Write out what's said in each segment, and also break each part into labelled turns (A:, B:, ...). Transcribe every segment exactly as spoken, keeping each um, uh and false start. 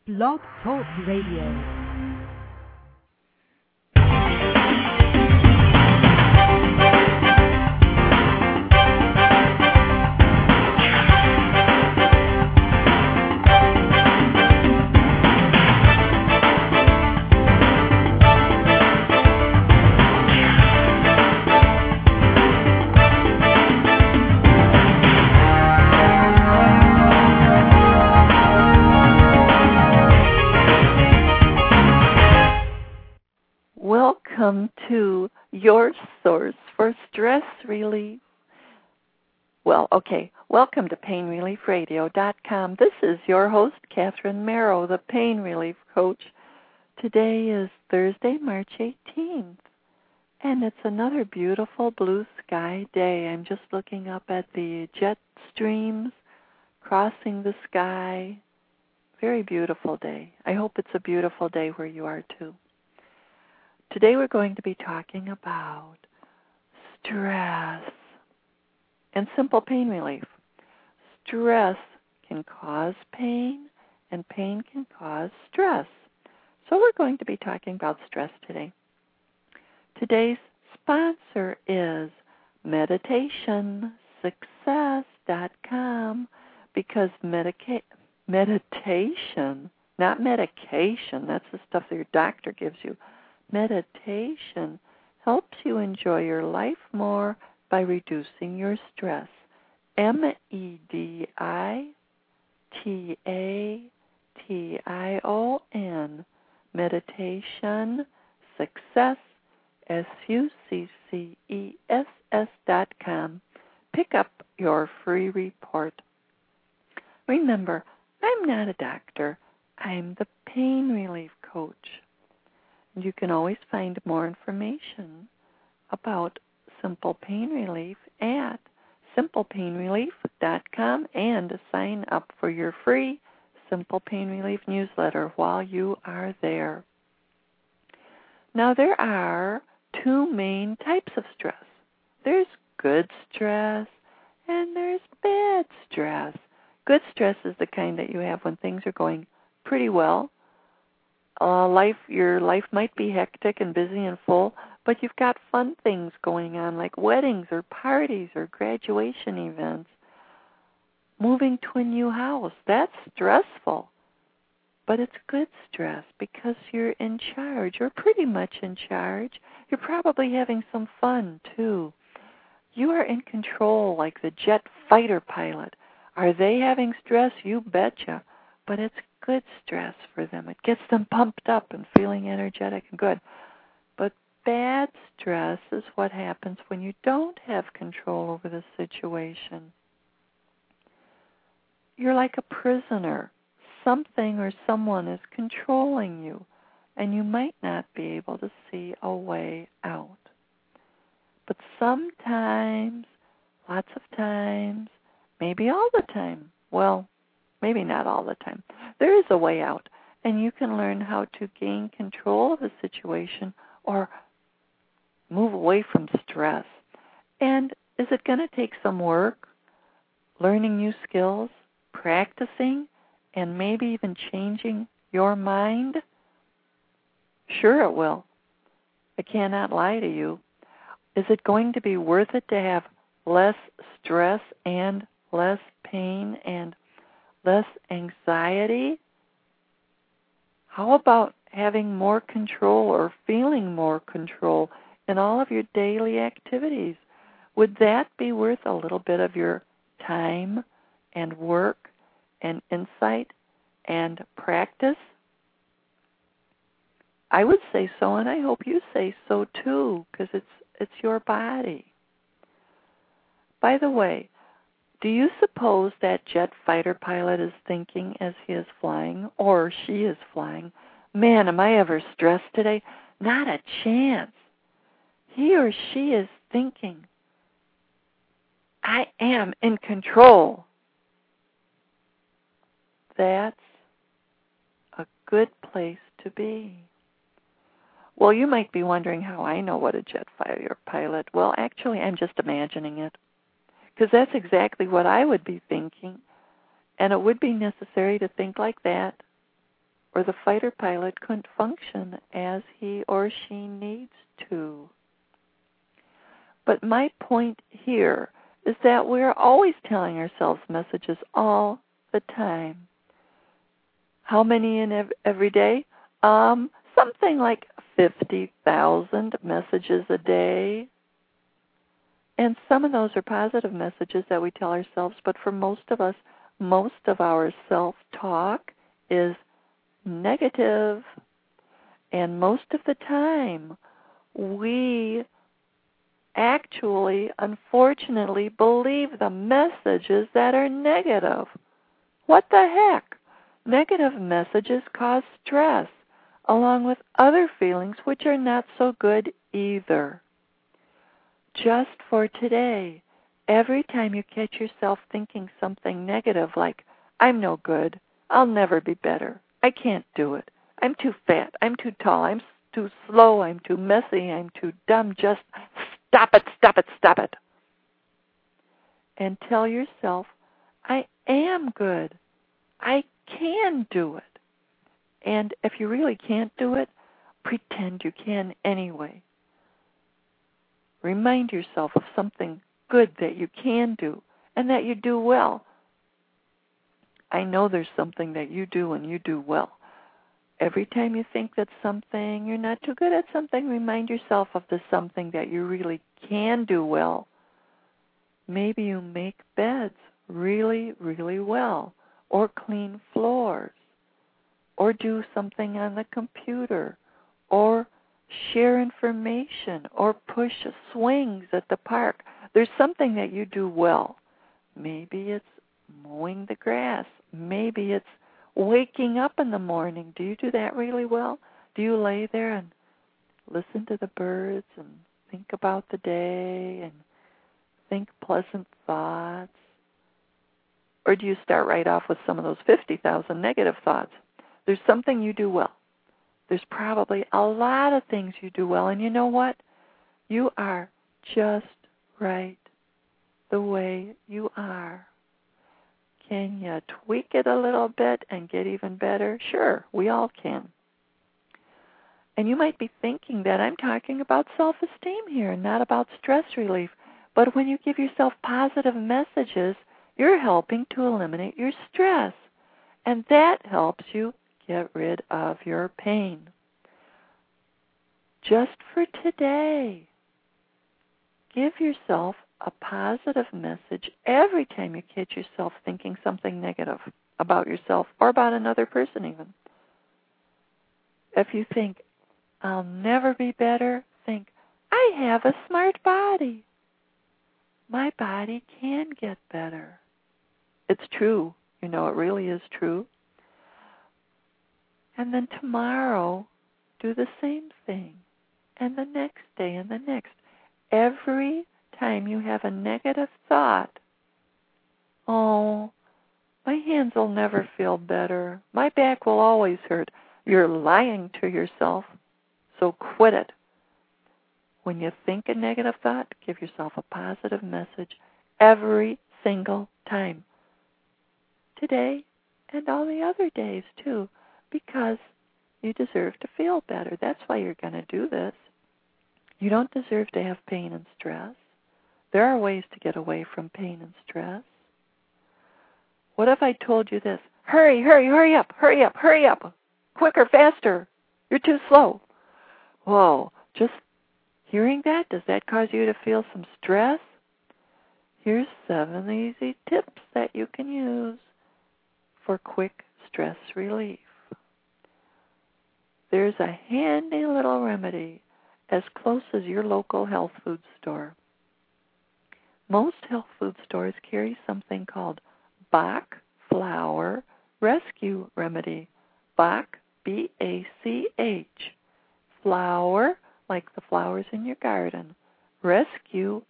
A: Blog Talk Radio.
B: Welcome to your source for stress relief. Well, okay, welcome to pain relief radio dot com. This is your host, Catherine Merrow, the Pain Relief Coach. Today is Thursday, March eighteenth, and it's another beautiful blue sky day. I'm just looking up at the jet streams crossing the sky. Very beautiful day. I hope it's a beautiful day where you are, too. Today we're going to be talking about stress and simple pain relief. Stress can cause pain, and pain can cause stress. So we're going to be talking about stress today. Today's sponsor is meditation success dot com because medica- meditation, not medication, that's the stuff that your doctor gives you. Meditation helps you enjoy your life more by reducing your stress. M E D I T A T I O N. Meditation Success, S U C C E S S dot com. Pick up your free report. Remember, I'm not a doctor. I'm the pain relief coach. You can always find more information about Simple Pain Relief at simple pain relief dot com and sign up for your free Simple Pain Relief newsletter while you are there. Now, there are two main types of stress. There's good stress and there's bad stress. Good stress is the kind that you have when things are going pretty well. Uh, life, your life might be hectic and busy and full, but you've got fun things going on like weddings or parties or graduation events. Moving to a new house, that's stressful, but it's good stress because you're in charge. You're pretty much in charge. You're probably having some fun, too. You are in control like the jet fighter pilot. Are they having stress? You betcha, but it's good stress for them. It gets them pumped up and feeling energetic and good. But bad stress is what happens when you don't have control over the situation. You're like a prisoner. Something or someone is controlling you, and you might not be able to see a way out. But sometimes, lots of times, maybe all the time, well, maybe not all the time, there is a way out, and you can learn how to gain control of a situation or move away from stress. And is it going to take some work, learning new skills, practicing, and maybe even changing your mind? Sure it will. I cannot lie to you. Is it going to be worth it to have less stress and less pain and less anxiety? How about having more control or feeling more control in all of your daily activities? Would that be worth a little bit of your time and work and insight and practice? I would say so, and I hope you say so too, because it's it's your body. By the way, do you suppose that jet fighter pilot is thinking as he is flying, or she is flying, man, am I ever stressed today? Not a chance. He or she is thinking, I am in control. That's a good place to be. Well, you might be wondering how I know what a jet fighter pilot. Well, actually, I'm just imagining it, because that's exactly what I would be thinking, and it would be necessary to think like that or the fighter pilot couldn't function as he or she needs to. But my point here is that we're always telling ourselves messages all the time. How many in ev- every day? Um, something like fifty thousand messages a day. And some of those are positive messages that we tell ourselves, but for most of us, most of our self-talk is negative. And most of the time, we actually, unfortunately, believe the messages that are negative. What the heck? Negative messages cause stress, along with other feelings which are not so good either. Just for today, every time you catch yourself thinking something negative like, I'm no good, I'll never be better, I can't do it, I'm too fat, I'm too tall, I'm too slow, I'm too messy, I'm too dumb, just stop it, stop it, stop it. And tell yourself, I am good, I can do it. And if you really can't do it, pretend you can anyway. Remind yourself of something good that you can do and that you do well. I know there's something that you do and you do well. Every time you think that something, you're not too good at something, remind yourself of the something that you really can do well. Maybe you make beds really, really well, or clean floors, or do something on the computer, or share information, or push swings at the park. There's something that you do well. Maybe it's mowing the grass. Maybe it's waking up in the morning. Do you do that really well? Do you lay there and listen to the birds and think about the day and think pleasant thoughts? Or do you start right off with some of those fifty thousand negative thoughts? There's something you do well. There's probably a lot of things you do well, and you know what? You are just right the way you are. Can you tweak it a little bit and get even better? Sure, we all can. And you might be thinking that I'm talking about self-esteem here, not about stress relief. But when you give yourself positive messages, you're helping to eliminate your stress. And that helps you get rid of your pain. Just for today, give yourself a positive message every time you catch yourself thinking something negative about yourself or about another person even. If you think, I'll never be better, think, I have a smart body. My body can get better. It's true. You know, it really is true. And then tomorrow, do the same thing. And the next day and the next. Every time you have a negative thought, oh, my hands will never feel better. My back will always hurt. You're lying to yourself, so quit it. When you think a negative thought, give yourself a positive message every single time. Today and all the other days, too, because you deserve to feel better. That's why you're going to do this. You don't deserve to have pain and stress. There are ways to get away from pain and stress. What if I told you this? Hurry, hurry, hurry up, hurry up, hurry up. Quicker, faster. You're too slow. Whoa, just hearing that, does that cause you to feel some stress? Here's seven easy tips that you can use for quick stress relief. There's a handy little remedy as close as your local health food store. Most health food stores carry something called Bach Flower Rescue Remedy. Bach, B A C H. Flower, like the flowers in your garden. Rescue,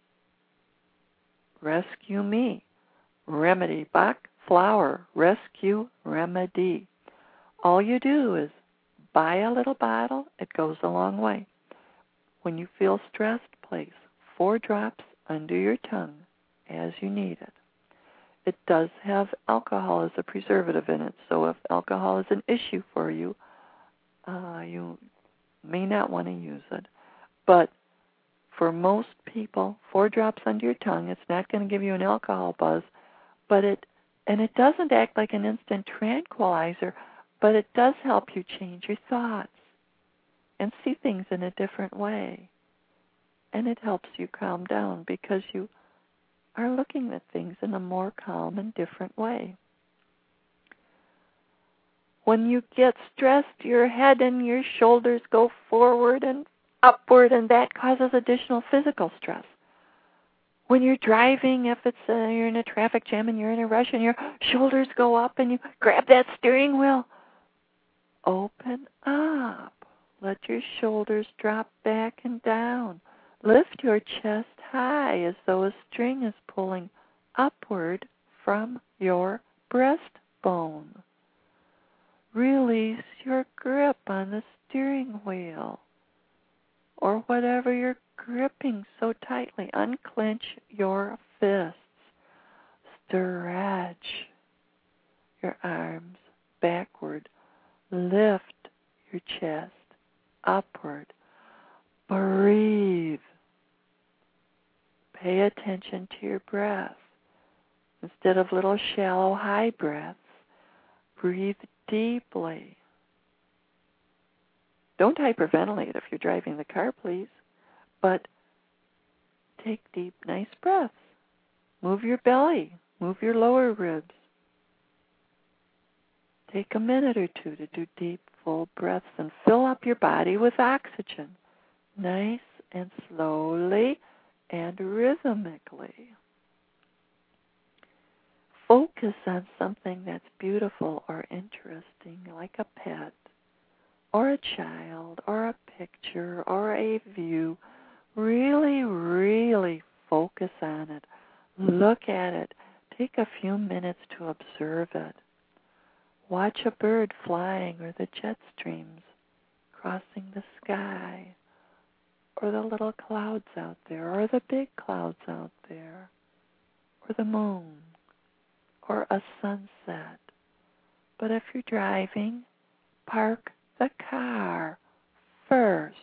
B: rescue me. Remedy, Bach Flower Rescue Remedy. All you do is buy a little bottle. It goes a long way. When you feel stressed, place four drops under your tongue as you need it. it does have alcohol as a preservative in it. So if alcohol is an issue for you, uh, you may not want to use it. But for most people, four drops under your tongue, it's not going to give you an alcohol buzz, but it and it doesn't act like an instant tranquilizer, but it does help you change your thoughts and see things in a different way. And it helps you calm down because you are looking at things in a more calm and different way. When you get stressed, your head and your shoulders go forward and upward, and that causes additional physical stress. When you're driving, if it's uh, you're in a traffic jam and you're in a rush and your shoulders go up and you grab that steering wheel, open up. Let your shoulders drop back and down. Lift your chest high as though a string is pulling upward from your breastbone. Release your grip on the steering wheel or whatever you're gripping so tightly. Unclench your fists. Stretch your arms backward. Lift your chest upward. Breathe. Pay attention to your breath. Instead of little shallow high breaths, breathe deeply. Don't hyperventilate if you're driving the car, please, but take deep, nice breaths. Move your belly. Move your lower ribs. Take a minute or two to do deep, full breaths and fill up your body with oxygen, nice and slowly and rhythmically. Focus on something that's beautiful or interesting, like a pet, or a child, or a picture, or a view. Really, really focus on it. Look at it. Take a few minutes to observe it. Watch a bird flying or the jet streams crossing the sky, or the little clouds out there, or the big clouds out there, or the moon, or a sunset. But if you're driving, park the car first.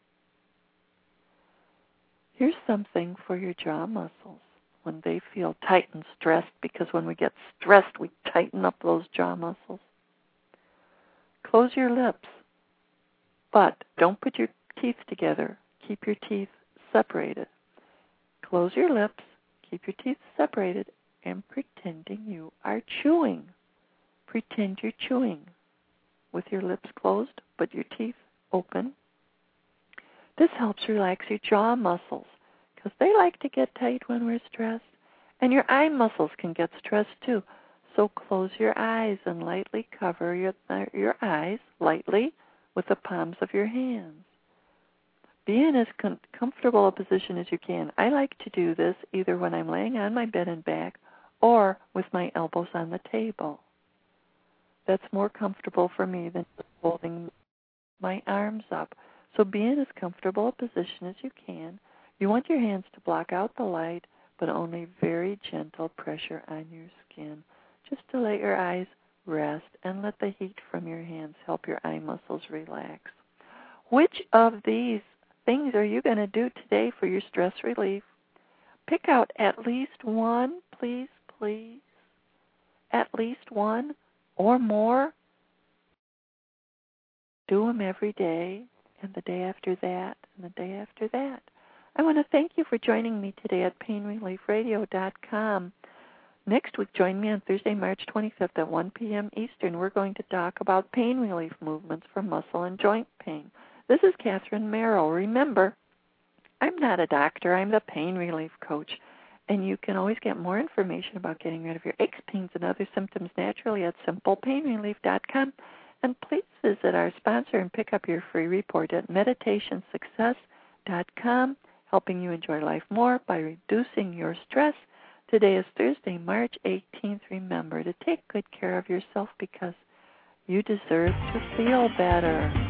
B: Here's something for your jaw muscles when they feel tight and stressed, because when we get stressed, we tighten up those jaw muscles. Close your lips, but don't put your teeth together. Keep your teeth separated. Close your lips, keep your teeth separated, and pretending you are chewing. Pretend you're chewing with your lips closed but your teeth open. This helps relax your jaw muscles because they like to get tight when we're stressed. And your eye muscles can get stressed too. So close your eyes and lightly cover your, uh, your eyes lightly with the palms of your hands. Be in as com- comfortable a position as you can. I like to do this either when I'm laying on my bed and back or with my elbows on the table. That's more comfortable for me than holding my arms up. So be in as comfortable a position as you can. You want your hands to block out the light, but only very gentle pressure on your skin, just to let your eyes rest and let the heat from your hands help your eye muscles relax. Which of these things are you going to do today for your stress relief? Pick out at least one, please, please. At least one or more. Do them every day, and the day after that, and the day after that. I want to thank you for joining me today at pain relief radio dot com. Next week, join me on Thursday, March twenty-fifth at one p.m. Eastern. We're going to talk about pain relief movements for muscle and joint pain. This is Catherine Merrill. Remember, I'm not a doctor. I'm the pain relief coach. And you can always get more information about getting rid of your aches, pains, and other symptoms naturally at simple pain relief dot com. And please visit our sponsor and pick up your free report at meditation success dot com, helping you enjoy life more by reducing your stress. Today is Thursday, March eighteenth. Remember to take good care of yourself because you deserve to feel better.